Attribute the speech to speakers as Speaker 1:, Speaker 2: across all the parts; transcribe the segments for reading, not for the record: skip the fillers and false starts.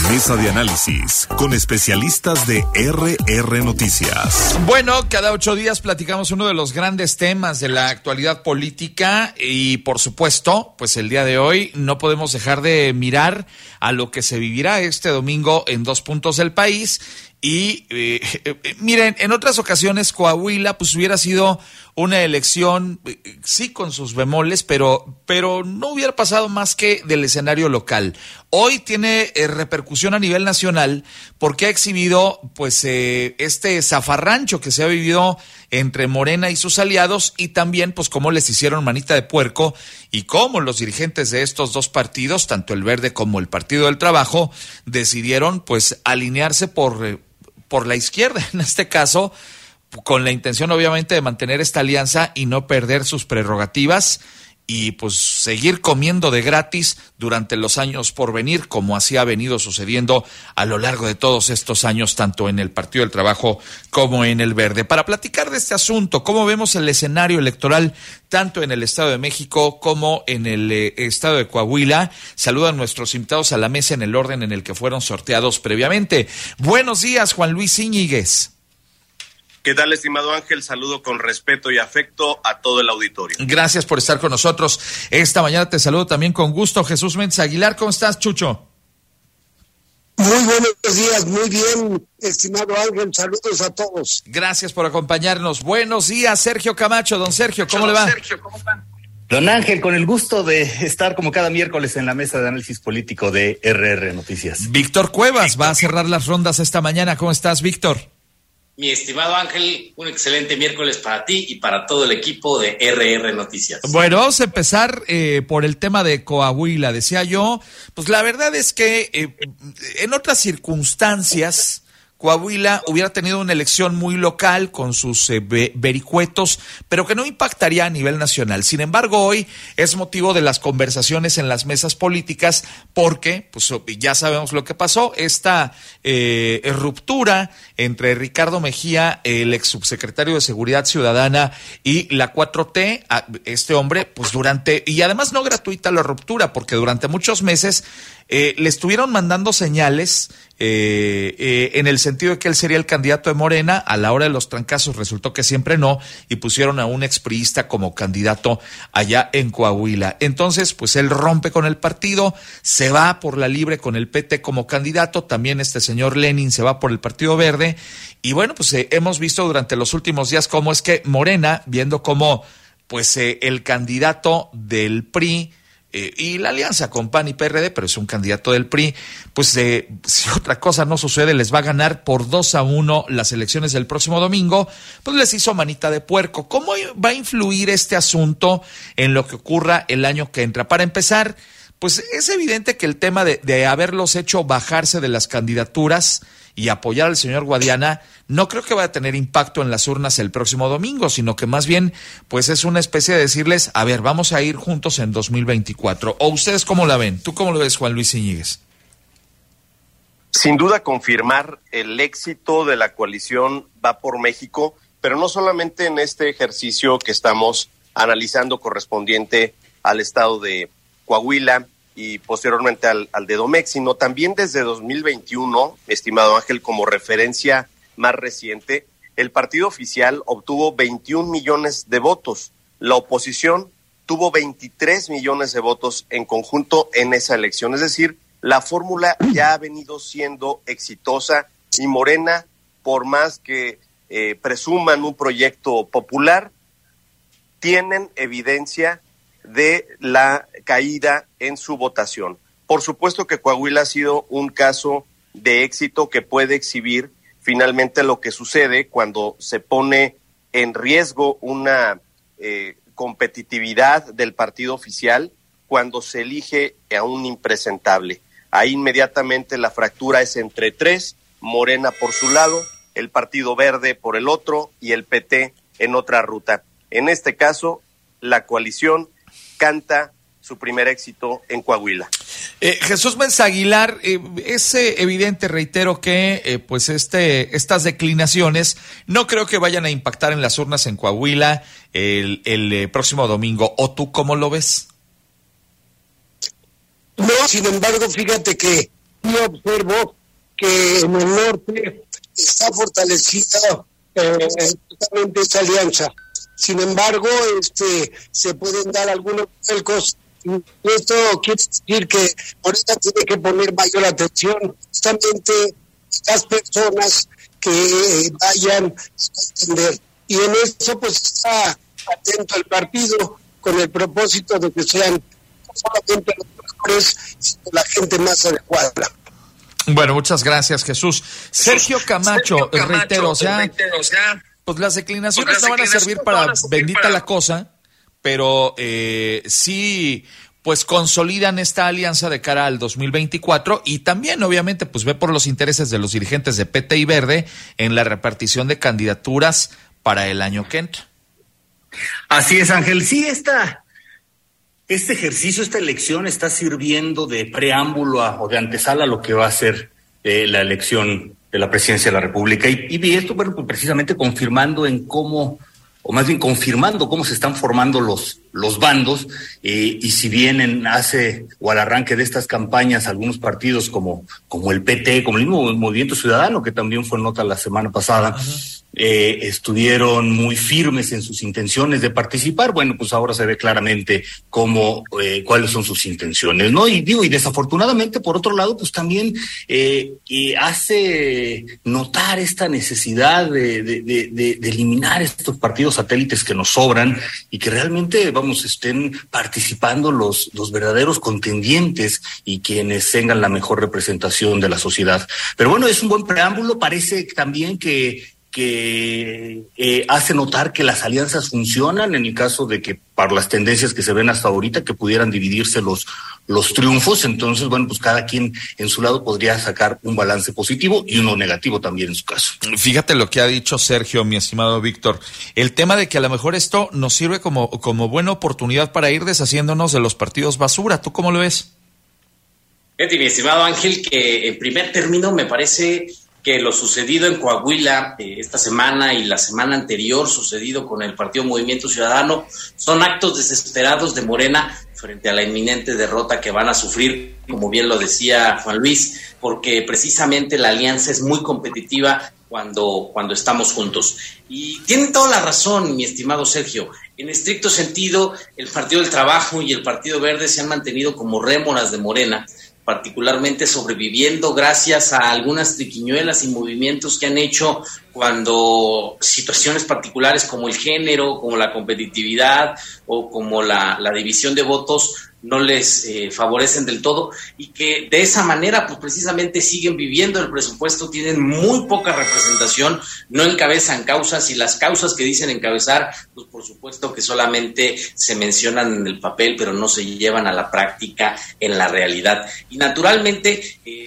Speaker 1: Mesa de análisis con especialistas de RR Noticias.
Speaker 2: Bueno, cada 8 días platicamos uno de los grandes temas de la actualidad política y, por supuesto, pues el día de hoy no podemos dejar de mirar a lo que se vivirá este domingo en 2 puntos del país. Y miren, en otras ocasiones Coahuila pues hubiera sido una elección, sí con sus bemoles, pero no hubiera pasado más que del escenario local. Hoy tiene repercusión a nivel nacional porque ha exhibido pues este zafarrancho que se ha vivido entre Morena y sus aliados, y también pues cómo les hicieron manita de puerco y cómo los dirigentes de estos 2 partidos, tanto el Verde como el Partido del Trabajo, decidieron pues alinearse por la izquierda, en este caso, con la intención obviamente de mantener esta alianza y no perder sus prerrogativas y pues seguir comiendo de gratis durante los años por venir, como así ha venido sucediendo a lo largo de todos estos años, tanto en el Partido del Trabajo como en el Verde. Para platicar de este asunto, cómo vemos el escenario electoral tanto en el Estado de México como en el Estado de Coahuila, saludan nuestros invitados a la mesa en el orden en el que fueron sorteados previamente. Buenos días, Juan Luis Íñiguez.
Speaker 3: ¿Qué tal, estimado Ángel? Saludo con respeto y afecto a todo el auditorio.
Speaker 2: Gracias por estar con nosotros. Esta mañana te saludo también con gusto, Jesús Méndez Aguilar. ¿Cómo estás, Chucho?
Speaker 4: Muy buenos días, muy bien, estimado Ángel. Saludos a todos.
Speaker 2: Gracias por acompañarnos. Buenos días, Sergio Camacho. Don Sergio, ¿cómo le va?
Speaker 5: Sergio, ¿cómo va? Don Ángel, con el gusto de estar como cada miércoles en la mesa de análisis político de RR Noticias.
Speaker 2: Víctor Cuevas va a cerrar las rondas esta mañana. ¿Cómo estás, Víctor?
Speaker 6: Mi estimado Ángel, un excelente miércoles para ti y para todo el equipo de RR Noticias.
Speaker 2: Bueno, vamos a empezar por el tema de Coahuila. Decía yo, pues la verdad es que en otras circunstancias Coahuila hubiera tenido una elección muy local con sus vericuetos, pero que no impactaría a nivel nacional. Sin embargo, hoy es motivo de las conversaciones en las mesas políticas porque pues ya sabemos lo que pasó, esta ruptura entre Ricardo Mejía, el ex subsecretario de Seguridad Ciudadana, y la 4T, este hombre, pues y además no gratuita la ruptura, porque durante muchos meses le estuvieron mandando señales en el sentido de que él sería el candidato de Morena. A la hora de los trancazos resultó que siempre no, y pusieron a un expriista como candidato allá en Coahuila. Entonces, pues él rompe con el partido, se va por la libre con el PT como candidato, también este señor Lenin se va por el Partido Verde, y bueno, pues hemos visto durante los últimos días cómo es que Morena, viendo cómo pues el candidato del PRI y la alianza con PAN y PRD, pero es un candidato del PRI, pues si otra cosa no sucede, les va a ganar por 2-1 las elecciones del próximo domingo, pues les hizo manita de puerco. ¿Cómo va a influir este asunto en lo que ocurra el año que entra? Para empezar, pues es evidente que el tema de haberlos hecho bajarse de las candidaturas y apoyar al señor Guadiana, no creo que vaya a tener impacto en las urnas el próximo domingo, sino que más bien pues es una especie de decirles, a ver, vamos a ir juntos en 2024. ¿O ustedes cómo la ven? ¿Tú cómo lo ves, Juan Luis Íñiguez?
Speaker 3: Sin duda confirmar el éxito de la coalición Va por México, pero no solamente en este ejercicio que estamos analizando correspondiente al estado de Coahuila y posteriormente al de Domex, sino también desde 2021, estimado Ángel, como referencia más reciente, el partido oficial obtuvo 21 millones de votos. La oposición tuvo 23 millones de votos en conjunto en esa elección. Es decir, la fórmula ya ha venido siendo exitosa y Morena, por más que presuman un proyecto popular, tienen evidencia de la caída en su votación. Por supuesto que Coahuila ha sido un caso de éxito que puede exhibir finalmente lo que sucede cuando se pone en riesgo una competitividad del partido oficial, cuando se elige a un impresentable. Ahí inmediatamente la fractura es entre 3, Morena por su lado, el Partido Verde por el otro y el PT en otra ruta. En este caso, la coalición canta su primer éxito en Coahuila.
Speaker 2: Jesús Méndez Aguilar, es evidente, reitero, que pues estas declinaciones no creo que vayan a impactar en las urnas en Coahuila el próximo domingo. ¿O tú cómo lo ves?
Speaker 4: No, sin embargo, fíjate que sí observo que en el norte está fortalecida totalmente esta alianza. Sin embargo, se pueden dar algunos vuelcos. Esto quiere decir que ahorita tiene que poner mayor atención justamente las personas que vayan a entender. Y en eso pues está atento el partido con el propósito de que sean no solamente los mejores, sino la gente más adecuada.
Speaker 2: Bueno, muchas gracias, Jesús. Sergio Camacho, reitero, pues las declinaciones no van a servir para bendita la cosa, pero sí, pues consolidan esta alianza de cara al 2024 y también, obviamente, pues ve por los intereses de los dirigentes de PT y Verde en la repartición de candidaturas para el año que entra.
Speaker 5: Así es, Ángel. Sí, este ejercicio, esta elección está sirviendo de preámbulo o de antesala a lo que va a ser la elección de la presidencia de la República. Y esto, bueno, pues precisamente confirmando confirmando cómo se están formando los bandos, y si bien al arranque de estas campañas algunos partidos como el PT, como el mismo Movimiento Ciudadano, que también fue nota la semana pasada, estuvieron muy firmes en sus intenciones de participar, bueno, pues ahora se ve claramente cuáles son sus intenciones, ¿no? Y desafortunadamente, por otro lado, pues también hace notar esta necesidad de eliminar estos partidos satélites que nos sobran y que realmente, estén participando los verdaderos contendientes y quienes tengan la mejor representación de la sociedad. Pero bueno, es un buen preámbulo. Parece también que hace notar que las alianzas funcionan en el caso de que, para las tendencias que se ven hasta ahorita, que pudieran dividirse los triunfos. Entonces, bueno, pues cada quien en su lado podría sacar un balance positivo y uno negativo también en su caso.
Speaker 2: Fíjate lo que ha dicho Sergio, mi estimado Víctor. El tema de que a lo mejor esto nos sirve como buena oportunidad para ir deshaciéndonos de los partidos basura. ¿Tú cómo lo ves?
Speaker 6: Fíjate, mi estimado Ángel, que en primer término me parece que lo sucedido en Coahuila esta semana y la semana anterior sucedido con el Partido Movimiento Ciudadano son actos desesperados de Morena frente a la inminente derrota que van a sufrir, como bien lo decía Juan Luis, porque precisamente la alianza es muy competitiva cuando estamos juntos. Y tienen toda la razón, mi estimado Sergio. En estricto sentido, el Partido del Trabajo y el Partido Verde se han mantenido como rémoras de Morena, particularmente sobreviviendo gracias a algunas triquiñuelas y movimientos que han hecho cuando situaciones particulares como el género, como la competitividad o como la división de votos no les favorecen del todo, y que de esa manera pues precisamente siguen viviendo el presupuesto, tienen muy poca representación, no encabezan causas, y las causas que dicen encabezar, pues por supuesto que solamente se mencionan en el papel, pero no se llevan a la práctica en la realidad. Y naturalmente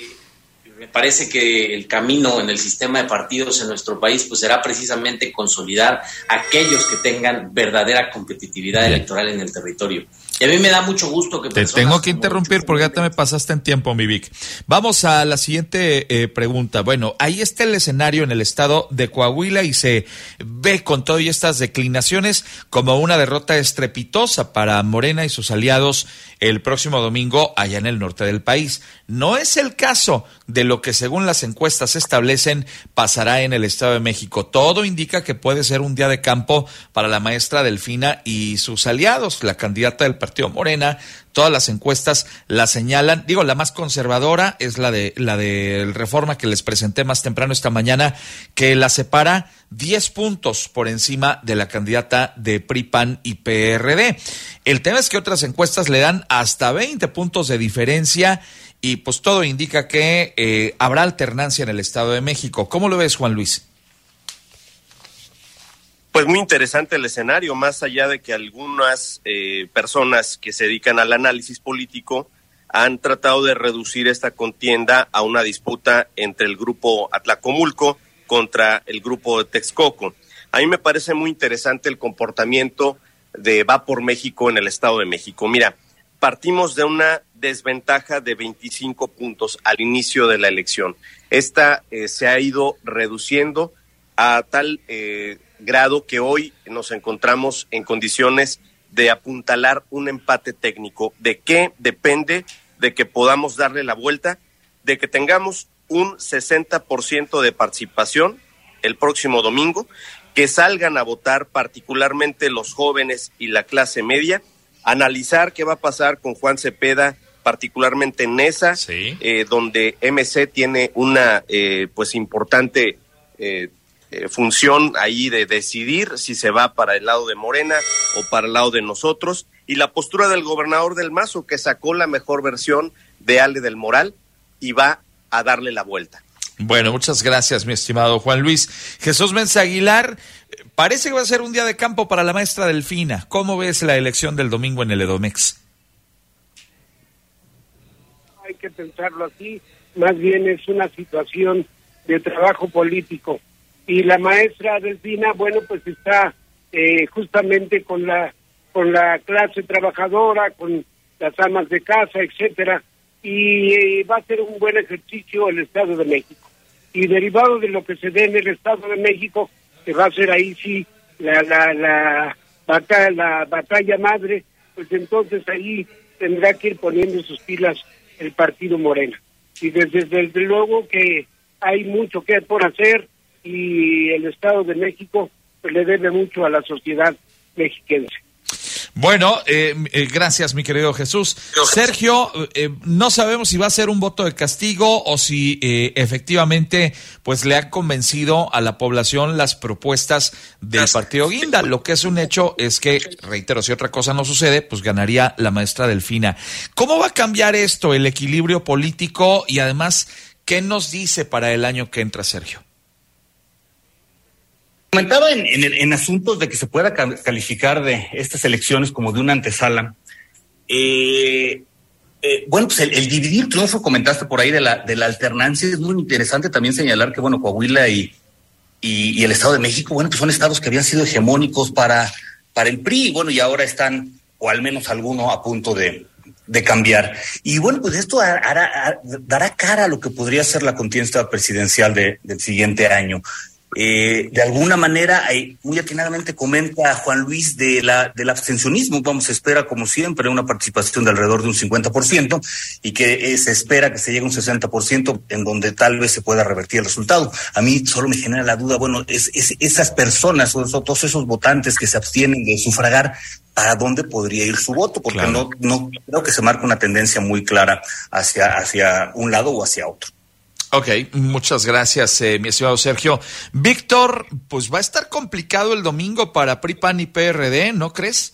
Speaker 6: me parece que el camino en el sistema de partidos en nuestro país pues será precisamente consolidar aquellos que tengan verdadera competitividad electoral en el territorio. Y a mí me da mucho gusto que...
Speaker 2: Te tengo que interrumpir porque ya te me pasaste en tiempo, mi Vic. Vamos a la siguiente pregunta. Bueno, ahí está el escenario en el estado de Coahuila y se ve con todas estas declinaciones como una derrota estrepitosa para Morena y sus aliados el próximo domingo allá en el norte del país. No es el caso de lo que según las encuestas establecen pasará en el Estado de México. Todo indica que puede ser un día de campo para la maestra Delfina y sus aliados, la candidata del Partido Morena. Todas las encuestas la señalan, la más conservadora es la de Reforma que les presenté más temprano esta mañana, que la separa 10 puntos por encima de la candidata de PRI, PAN y PRD. El tema es que otras encuestas le dan hasta 20 puntos de diferencia y pues todo indica que habrá alternancia en el Estado de México. ¿Cómo lo ves, Juan Luis?
Speaker 3: Pues muy interesante el escenario, más allá de que algunas personas que se dedican al análisis político han tratado de reducir esta contienda a una disputa entre el grupo Atlacomulco contra el grupo de Texcoco. A mí me parece muy interesante el comportamiento de Va por México en el Estado de México. Mira, partimos de una desventaja de 25 puntos al inicio de la elección. Esta se ha ido reduciendo a tal grado que hoy nos encontramos en condiciones de apuntalar un empate técnico. ¿De qué depende? De que podamos darle la vuelta, de que tengamos un 60% de participación el próximo domingo, que salgan a votar particularmente los jóvenes y la clase media, analizar qué va a pasar con Juan Cepeda, particularmente en Nesa,
Speaker 2: sí,
Speaker 3: donde MC tiene una pues importante función ahí de decidir si se va para el lado de Morena o para el lado de nosotros, y la postura del gobernador del Mazo, que sacó la mejor versión de Ale del Moral y va a darle la vuelta.
Speaker 2: Bueno, muchas gracias, mi estimado Juan Luis. Jesús Mensa Aguilar, parece que va a ser un día de campo para la maestra Delfina. ¿Cómo ves la elección del domingo en el Edomex?
Speaker 4: Hay que pensarlo así, más bien es una situación de trabajo político. Y la maestra Delfina, bueno, pues está justamente con la clase trabajadora, con las amas de casa, etcétera, y va a ser un buen ejercicio el Estado de México. Y derivado de lo que se dé en el Estado de México, que va a ser ahí sí la batalla madre, pues entonces ahí tendrá que ir poniendo sus pilas el partido Morena. Y desde luego que hay mucho que por hacer, y el Estado de México pues le debe mucho a la sociedad mexiquense.
Speaker 2: Bueno, gracias, mi querido Jesús. Sergio, no sabemos si va a ser un voto de castigo o si efectivamente pues le han convencido a la población las propuestas del partido Guinda. Lo que es un hecho es que, reitero, si otra cosa no sucede, pues ganaría la maestra Delfina. ¿Cómo va a cambiar esto, el equilibrio político, y además, qué nos dice para el año que entra, Sergio?
Speaker 5: Comentaba en asuntos de que se pueda calificar de estas elecciones como de una antesala. Bueno, pues el dividir triunfo, comentaste por ahí de la alternancia, es muy interesante también señalar que, bueno, Coahuila y el Estado de México, bueno, pues son estados que habían sido hegemónicos para el PRI, bueno, y ahora están, o al menos alguno, a punto de cambiar. Y bueno, pues esto dará cara a lo que podría ser la contienda presidencial del siguiente año. De alguna manera, muy atinadamente comenta Juan Luis del abstencionismo. Vamos, espera como siempre una participación de alrededor de un 50% y que se espera que se llegue a un 60% en donde tal vez se pueda revertir el resultado. A mí solo me genera la duda, bueno, esas personas o todos esos votantes que se abstienen de sufragar, ¿para dónde podría ir su voto? Porque claro, no creo que se marque una tendencia muy clara hacia un lado o hacia otro.
Speaker 2: Ok, muchas gracias, mi estimado Sergio. Víctor, pues va a estar complicado el domingo para PRI, PAN y PRD, ¿no crees?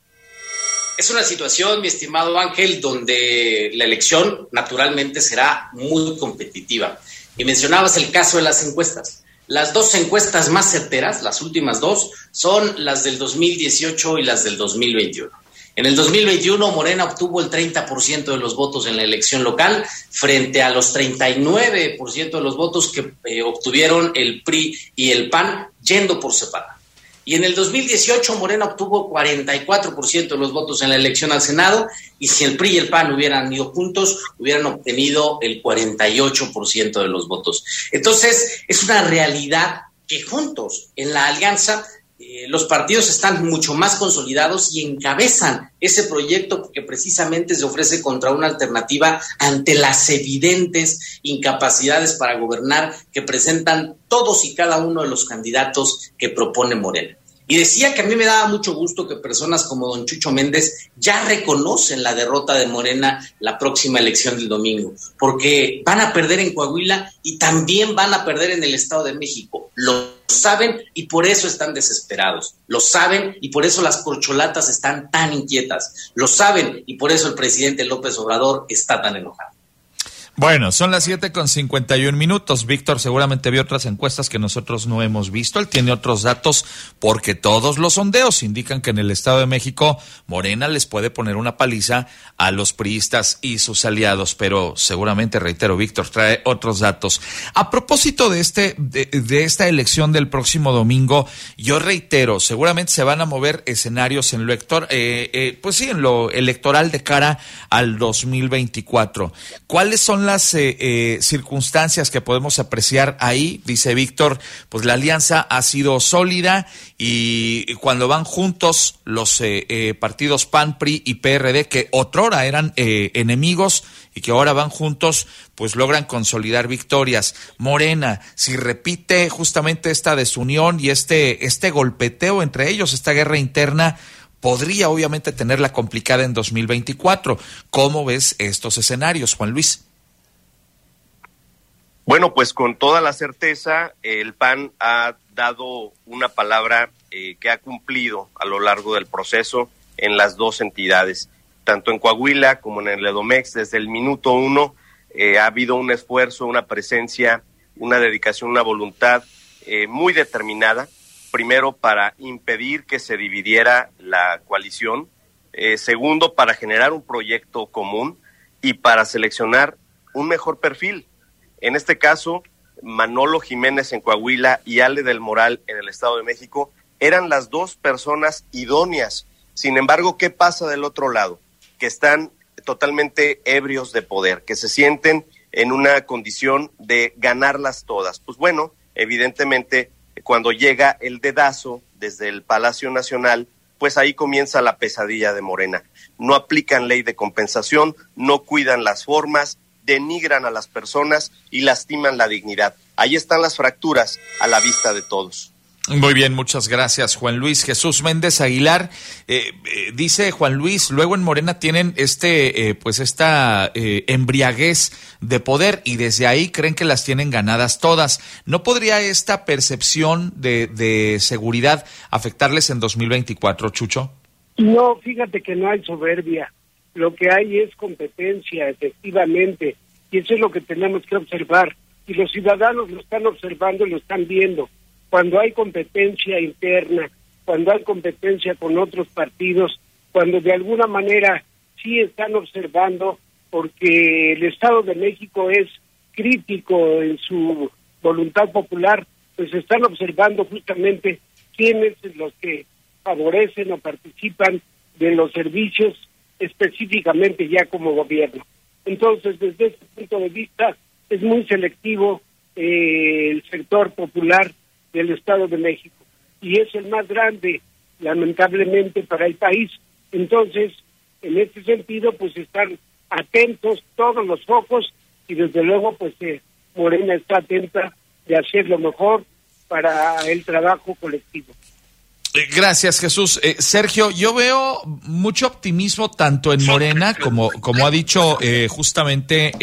Speaker 6: Es una situación, mi estimado Ángel, donde la elección naturalmente será muy competitiva. Y mencionabas el caso de las encuestas. Las dos encuestas más certeras, las últimas dos, son las del 2018 y las del 2021. En el 2021, Morena obtuvo el 30% de los votos en la elección local, frente a los 39% de los votos que obtuvieron el PRI y el PAN, yendo por separado. Y en el 2018, Morena obtuvo 44% de los votos en la elección al Senado, y si el PRI y el PAN hubieran ido juntos, hubieran obtenido el 48% de los votos. Entonces, es una realidad que juntos, en la alianza, los partidos están mucho más consolidados y encabezan ese proyecto que precisamente se ofrece contra una alternativa ante las evidentes incapacidades para gobernar que presentan todos y cada uno de los candidatos que propone Morena. Y decía que a mí me daba mucho gusto que personas como don Chucho Méndez ya reconocen la derrota de Morena la próxima elección del domingo, porque van a perder en Coahuila y también van a perder en el Estado de México. Lo saben y por eso están desesperados. Lo saben y por eso las corcholatas están tan inquietas. Lo saben y por eso el presidente López Obrador está tan enojado.
Speaker 2: Bueno, son las 7:51. Víctor seguramente vio otras encuestas que nosotros no hemos visto. Él tiene otros datos porque todos los sondeos indican que en el Estado de México Morena les puede poner una paliza a los priistas y sus aliados, pero seguramente, reitero, Víctor trae otros datos. A propósito de esta elección del próximo domingo, yo reitero, seguramente se van a mover escenarios en lo en lo electoral de cara al 2024. ¿Cuáles son las circunstancias que podemos apreciar ahí? Dice Víctor, pues la alianza ha sido sólida y cuando van juntos los partidos PAN, PRI y PRD, que otrora eran enemigos, y que ahora van juntos, pues logran consolidar victorias. Morena, si repite justamente esta desunión y este golpeteo entre ellos, esta guerra interna, podría obviamente tenerla complicada en 2024. ¿Cómo ves estos escenarios, Juan Luis?
Speaker 3: Bueno, pues con toda la certeza, el PAN ha dado una palabra que ha cumplido a lo largo del proceso en las dos entidades, tanto en Coahuila como en el Edomex. Desde el minuto uno ha habido un esfuerzo, una presencia, una dedicación, una voluntad muy determinada, primero para impedir que se dividiera la coalición, segundo para generar un proyecto común y para seleccionar un mejor perfil. En este caso, Manolo Jiménez en Coahuila y Ale del Moral en el Estado de México eran las dos personas idóneas. Sin embargo, ¿qué pasa del otro lado? Que están totalmente ebrios de poder, que se sienten en una condición de ganarlas todas. Pues bueno, evidentemente, cuando llega el dedazo desde el Palacio Nacional, pues ahí comienza la pesadilla de Morena. No aplican ley de compensación, no cuidan las formas, denigran a las personas y lastiman la dignidad. Ahí están las fracturas a la vista de todos.
Speaker 2: Muy bien, muchas gracias, Juan Luis. Jesús Méndez Aguilar, dice Juan Luis, luego en Morena tienen esta embriaguez de poder y desde ahí creen que las tienen ganadas todas. ¿No podría esta percepción de seguridad afectarles en 2024, Chucho?
Speaker 4: No, fíjate que no hay soberbia. Lo que hay es competencia, efectivamente, y eso es lo que tenemos que observar. Y los ciudadanos lo están observando y lo están viendo. Cuando hay competencia interna, cuando hay competencia con otros partidos, cuando de alguna manera sí están observando, porque el Estado de México es crítico en su voluntad popular, pues están observando justamente quiénes son los que favorecen o participan de los servicios específicamente ya como gobierno. Entonces, desde ese punto de vista, es muy selectivo el sector popular del Estado de México, y es el más grande, lamentablemente, para el país. Entonces, en este sentido, pues están atentos todos los focos, y desde luego, pues Morena está atenta de hacer lo mejor para el trabajo colectivo.
Speaker 2: Gracias, Jesús. Sergio, yo veo mucho optimismo tanto en Morena como ha dicho justamente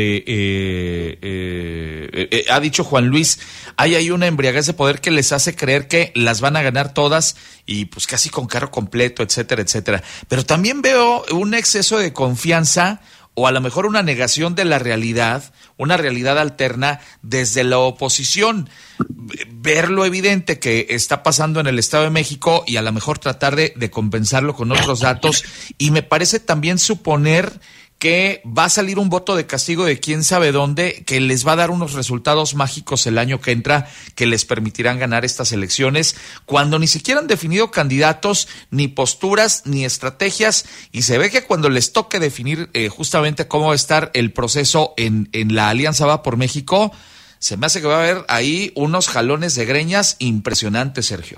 Speaker 2: ha dicho Juan Luis, hay ahí una embriaguez de poder que les hace creer que las van a ganar todas y pues casi con carro completo, etcétera, etcétera. Pero también veo un exceso de confianza o a lo mejor una negación de la realidad, una realidad alterna desde la oposición. Ver lo evidente que está pasando en el Estado de México y a lo mejor tratar de compensarlo con otros datos. Y me parece también suponer que va a salir un voto de castigo de quién sabe dónde, que les va a dar unos resultados mágicos el año que entra, que les permitirán ganar estas elecciones, cuando ni siquiera han definido candidatos, ni posturas, ni estrategias, y se ve que cuando les toque definir justamente cómo va a estar el proceso en la Alianza Va por México, se me hace que va a haber ahí unos jalones de greñas impresionantes, Sergio.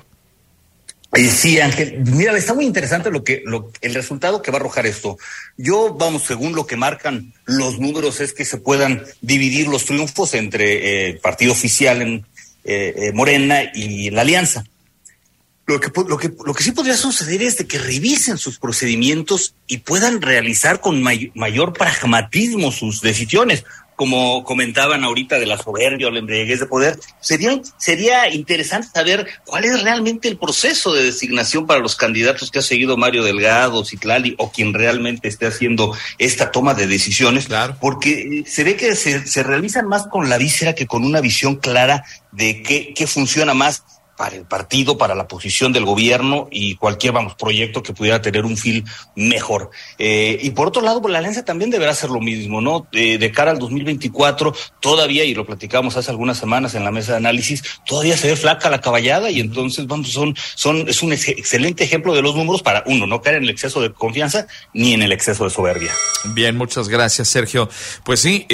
Speaker 5: Sí, Ángel, mira, está muy interesante el resultado que va a arrojar esto. Según lo que marcan los números, es que se puedan dividir los triunfos entre el partido oficial en Morena y la Alianza. Lo que sí podría suceder es de que revisen sus procedimientos y puedan realizar con mayor pragmatismo sus decisiones. Como comentaban ahorita de la soberbia o la embriaguez de poder, sería interesante saber cuál es realmente el proceso de designación para los candidatos que ha seguido Mario Delgado, Citlali, o quien realmente esté haciendo esta toma de decisiones, claro. Porque se ve que se realizan más con la víscera que con una visión clara de qué funciona más para el partido, para la posición del gobierno y cualquier, proyecto que pudiera tener un feel mejor. Y por otro lado, pues la alianza también deberá hacer lo mismo, ¿no? De cara al 2024, todavía, y lo platicamos hace algunas semanas en la mesa de análisis, todavía se ve flaca la caballada y entonces, es un excelente ejemplo de los números para uno, no caer en el exceso de confianza ni en el exceso de soberbia.
Speaker 2: Bien, muchas gracias, Sergio. Pues sí,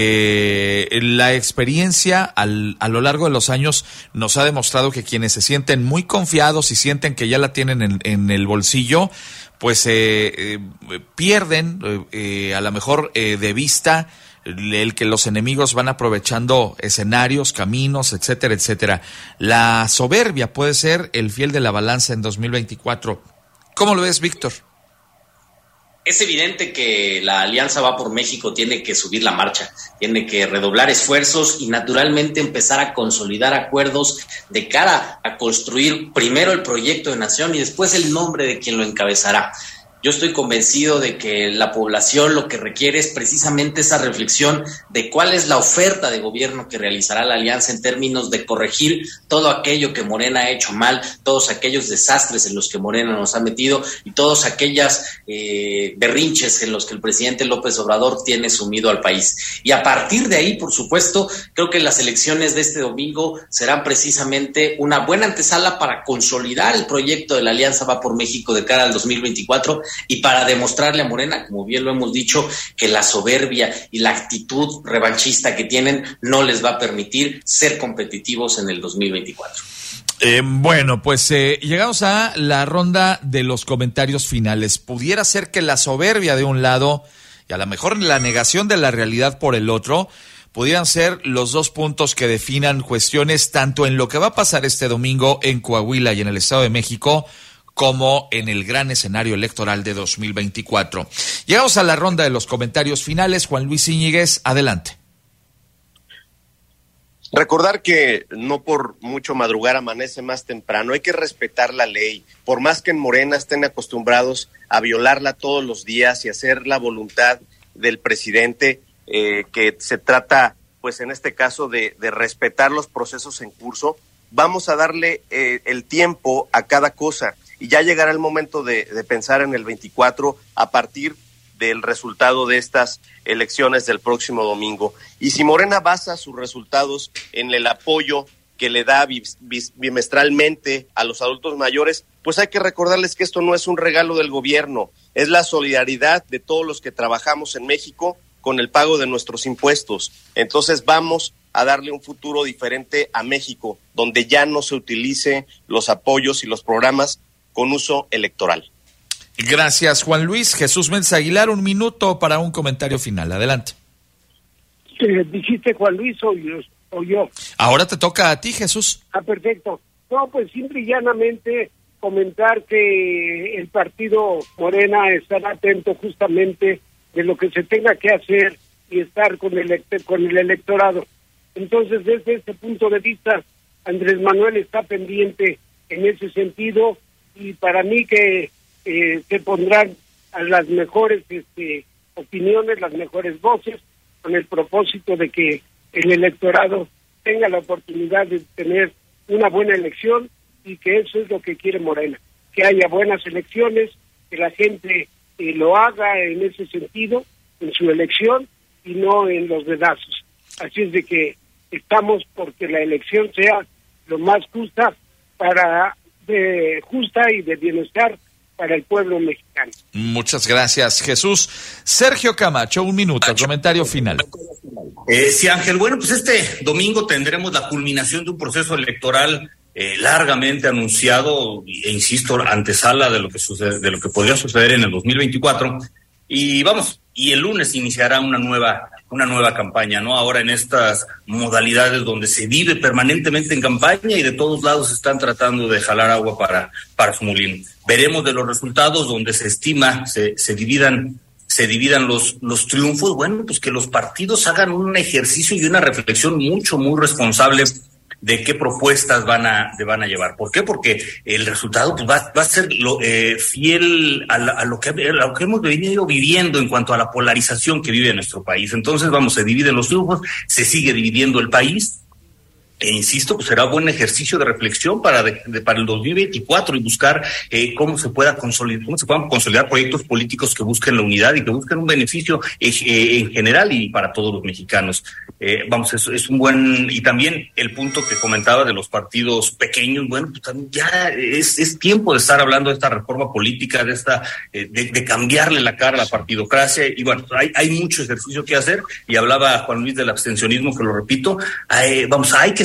Speaker 2: la experiencia a lo largo de los años nos ha demostrado que quienes se sienten muy confiados y sienten que ya la tienen en el bolsillo, pues pierden a lo mejor de vista el que los enemigos van aprovechando escenarios, caminos, etcétera, etcétera. La soberbia puede ser el fiel de la balanza en 2024. ¿Cómo lo ves, Víctor?
Speaker 6: Es evidente que la Alianza Va por México tiene que subir la marcha, tiene que redoblar esfuerzos y naturalmente empezar a consolidar acuerdos de cara a construir primero el proyecto de nación y después el nombre de quien lo encabezará. Yo estoy convencido de que la población lo que requiere es precisamente esa reflexión de cuál es la oferta de gobierno que realizará la alianza en términos de corregir todo aquello que Morena ha hecho mal, todos aquellos desastres en los que Morena nos ha metido y todos aquellos berrinches en los que el presidente López Obrador tiene sumido al país. Y a partir de ahí, por supuesto, creo que las elecciones de este domingo serán precisamente una buena antesala para consolidar el proyecto de la Alianza Va por México de cara al 2024 y para demostrarle a Morena, como bien lo hemos dicho, que la soberbia y la actitud revanchista que tienen no les va a permitir ser competitivos en el 2024.
Speaker 2: Bueno, pues llegamos a la ronda de los comentarios finales. Pudiera ser que la soberbia de un lado y a lo mejor la negación de la realidad por el otro pudieran ser los dos puntos que definan cuestiones tanto en lo que va a pasar este domingo en Coahuila y en el Estado de México, como en el gran escenario electoral de 2024. Llegamos a la ronda de los comentarios finales. Juan Luis Íñiguez, adelante.
Speaker 3: Recordar que no por mucho madrugar amanece más temprano, hay que respetar la ley, por más que en Morena estén acostumbrados a violarla todos los días y hacer la voluntad del presidente, que se trata, pues en este caso, de respetar los procesos en curso. Vamos a darle el tiempo a cada cosa. Y ya llegará el momento de pensar en el 24 a partir del resultado de estas elecciones del próximo domingo. Y si Morena basa sus resultados en el apoyo que le da bimestralmente a los adultos mayores, pues hay que recordarles que esto no es un regalo del gobierno, es la solidaridad de todos los que trabajamos en México con el pago de nuestros impuestos. Entonces vamos a darle un futuro diferente a México, donde ya no se utilice los apoyos y los programas con uso electoral.
Speaker 2: Gracias, Juan Luis. Jesús Méndez Aguilar, 1 minuto para un comentario final. Adelante.
Speaker 4: ¿Dijiste Juan Luis o yo?
Speaker 2: Ahora te toca a ti, Jesús.
Speaker 4: Perfecto. No, pues simple y llanamente comentar que el partido Morena estará atento justamente de lo que se tenga que hacer y estar con el electorado. Entonces, desde este punto de vista, Andrés Manuel está pendiente en ese sentido, y para mí que se pondrán a las mejores opiniones, las mejores voces, con el propósito de que el electorado tenga la oportunidad de tener una buena elección, y que eso es lo que quiere Morena, que haya buenas elecciones, que la gente lo haga en ese sentido, en su elección, y no en los dedazos. Así es de que estamos porque la elección sea lo más justa y de bienestar para el pueblo mexicano.
Speaker 2: Muchas gracias, Jesús. Sergio Camacho, 1 minuto, comentario final.
Speaker 5: Sí, Ángel. Bueno, pues este domingo tendremos la culminación de un proceso electoral largamente anunciado, e insisto, antesala de lo que podría suceder en el 2024. Y el lunes iniciará una nueva campaña, ¿no? Ahora en estas modalidades donde se vive permanentemente en campaña y de todos lados están tratando de jalar agua para su molino. Veremos de los resultados donde se estima, se dividan los triunfos. Bueno, pues que los partidos hagan un ejercicio y una reflexión muy responsable de qué propuestas van a llevar. ¿Por qué? Porque el resultado pues va a ser fiel a lo que hemos venido viviendo en cuanto a la polarización que vive nuestro país. Entonces, se dividen los grupos, se sigue dividiendo el país, e insisto, pues será buen ejercicio de reflexión para el 2024 y buscar cómo se puedan consolidar proyectos políticos que busquen la unidad y que busquen un beneficio en general y para todos los mexicanos. Es un buen, y también el punto que comentaba de los partidos pequeños. Bueno, pues también ya es tiempo de estar hablando de esta reforma política, de cambiarle la cara a la partidocracia. Y bueno, hay mucho ejercicio que hacer, y hablaba Juan Luis del abstencionismo, que lo repito, hay que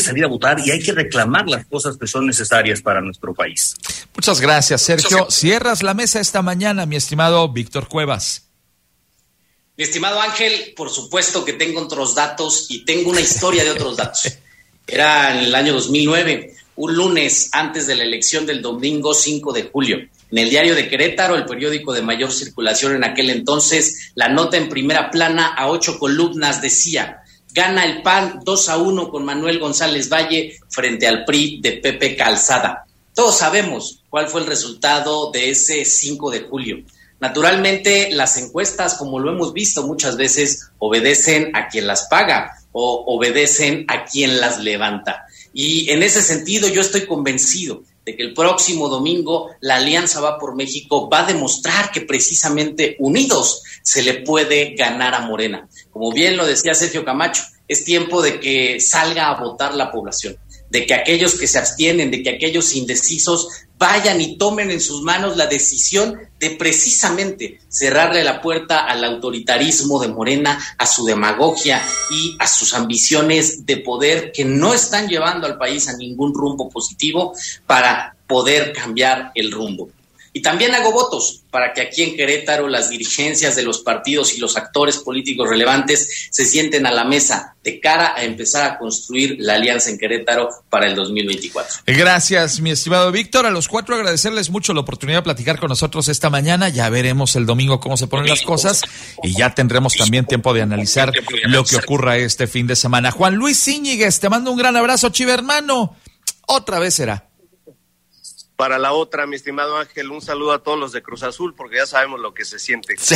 Speaker 5: salir a votar y hay que reclamar las cosas que son necesarias para nuestro país.
Speaker 2: Muchas gracias, Sergio. Cierras la mesa esta mañana, mi estimado Víctor Cuevas.
Speaker 6: Mi estimado Ángel, por supuesto que tengo otros datos y tengo una historia de otros datos. Era en el año 2009, un lunes antes de la elección del domingo 5 de julio. En el Diario de Querétaro, el periódico de mayor circulación en aquel entonces, la nota en primera plana a 8 columnas decía: gana el PAN 2-1 con Manuel González Valle frente al PRI de Pepe Calzada. Todos sabemos cuál fue el resultado de ese 5 de julio. Naturalmente, las encuestas, como lo hemos visto muchas veces, obedecen a quien las paga o obedecen a quien las levanta. Y en ese sentido, yo estoy convencido de que el próximo domingo la Alianza Va por México va a demostrar que precisamente unidos se le puede ganar a Morena. Como bien lo decía Sergio Camacho, es tiempo de que salga a votar la población, de que aquellos que se abstienen, de que aquellos indecisos vayan y tomen en sus manos la decisión de precisamente cerrarle la puerta al autoritarismo de Morena, a su demagogia y a sus ambiciones de poder que no están llevando al país a ningún rumbo positivo para poder cambiar el rumbo. Y también hago votos para que aquí en Querétaro las dirigencias de los partidos y los actores políticos relevantes se sienten a la mesa de cara a empezar a construir la alianza en Querétaro para el 2024.
Speaker 2: Gracias, mi estimado Víctor. A los cuatro agradecerles mucho la oportunidad de platicar con nosotros esta mañana. Ya veremos el domingo cómo se ponen las cosas y ya tendremos también tiempo de analizar lo que ocurra este fin de semana. Juan Luis Zíñiguez, te mando un gran abrazo, chiva hermano. Otra vez será.
Speaker 3: Para la otra, mi estimado Ángel, un saludo a todos los de Cruz Azul, porque ya sabemos lo que se siente.
Speaker 2: Sí,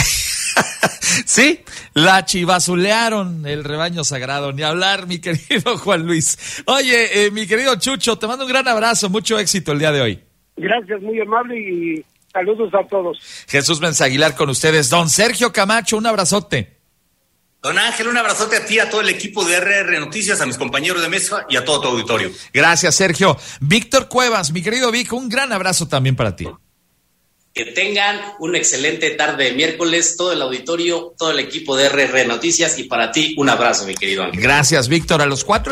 Speaker 2: sí, la chivazulearon, el rebaño sagrado, ni hablar, mi querido Juan Luis. Oye, mi querido Chucho, te mando un gran abrazo, mucho éxito el día de hoy.
Speaker 4: Gracias, muy amable y saludos a todos.
Speaker 2: Jesús Menzaguilar con ustedes. Don Sergio Camacho, un abrazote.
Speaker 5: Don Ángel, un abrazote a ti, a todo el equipo de RR Noticias, a mis compañeros de mesa y a todo tu auditorio.
Speaker 2: Gracias, Sergio. Víctor Cuevas, mi querido Vic, un gran abrazo también para ti.
Speaker 6: Que tengan una excelente tarde de miércoles, todo el auditorio, todo el equipo de RR Noticias y para ti un abrazo, mi querido Ángel.
Speaker 2: Gracias, Víctor. A los 4